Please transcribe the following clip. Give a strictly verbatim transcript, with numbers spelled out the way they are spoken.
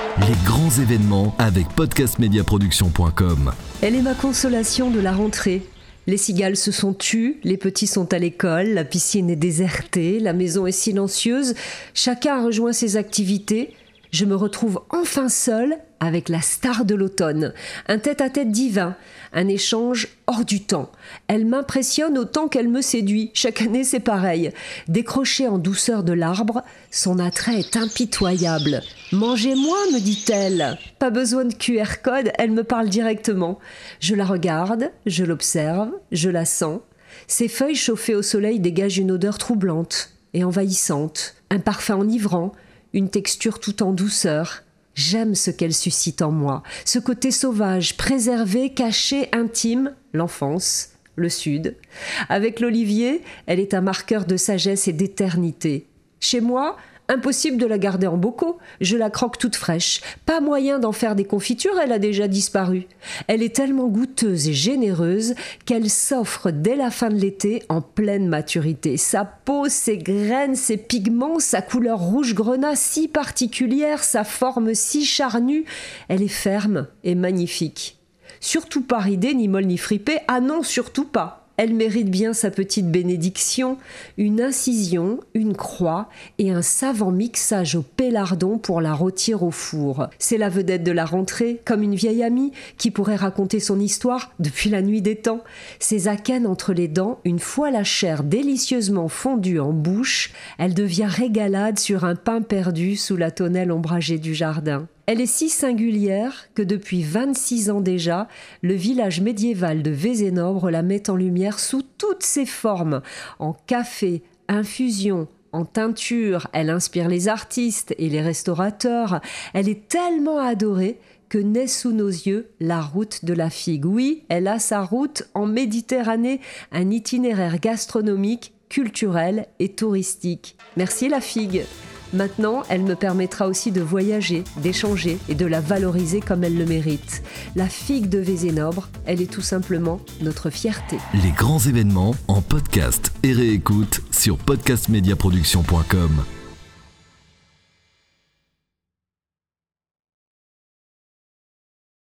Les grands événements avec podcast média production point com. Elle est ma consolation de la rentrée. Les cigales se sont tues, les petits sont à l'école, la piscine est désertée, la maison est silencieuse, chacun a rejoint ses activités. Je me retrouve enfin seule avec la star de l'automne. Un tête-à-tête divin, un échange hors du temps. Elle m'impressionne autant qu'elle me séduit. Chaque année, c'est pareil. Décrochée en douceur de l'arbre, son attrait est impitoyable. « Mangez-moi » me dit-elle. Pas besoin de Q R code, elle me parle directement. Je la regarde, je l'observe, je la sens. Ses feuilles chauffées au soleil dégagent une odeur troublante et envahissante. Un parfum enivrant, une texture tout en douceur. J'aime ce qu'elle suscite en moi, ce côté sauvage, préservé, caché, intime, l'enfance, le sud. Avec l'olivier, elle est un marqueur de sagesse et d'éternité. Chez moi, impossible de la garder en bocaux, je la croque toute fraîche. Pas moyen d'en faire des confitures, elle a déjà disparu. Elle est tellement goûteuse et généreuse qu'elle s'offre dès la fin de l'été en pleine maturité. Sa peau, ses graines, ses pigments, sa couleur rouge grenat si particulière, sa forme si charnue, elle est ferme et magnifique. Surtout pas ridée, ni molle, ni fripée, ah non, surtout pas. Elle mérite bien sa petite bénédiction, une incision, une croix et un savant mixage au pélardon pour la rôtir au four. C'est la vedette de la rentrée, comme une vieille amie qui pourrait raconter son histoire depuis la nuit des temps. Ses akènes entre les dents, une fois la chair délicieusement fondue en bouche, elle devient régalade sur un pain perdu sous la tonnelle ombragée du jardin. Elle est si singulière que depuis vingt-six ans déjà, le village médiéval de Vézénobre la met en lumière sous toutes ses formes. En café, infusion, en teinture, elle inspire les artistes et les restaurateurs. Elle est tellement adorée que naît sous nos yeux la route de la figue. Oui, elle a sa route en Méditerranée, un itinéraire gastronomique, culturel et touristique. Merci la figue. Maintenant, elle me permettra aussi de voyager, d'échanger et de la valoriser comme elle le mérite. La figue de Vézénobre, elle est tout simplement notre fierté. Les grands événements en podcast et réécoute sur podcast média production point com.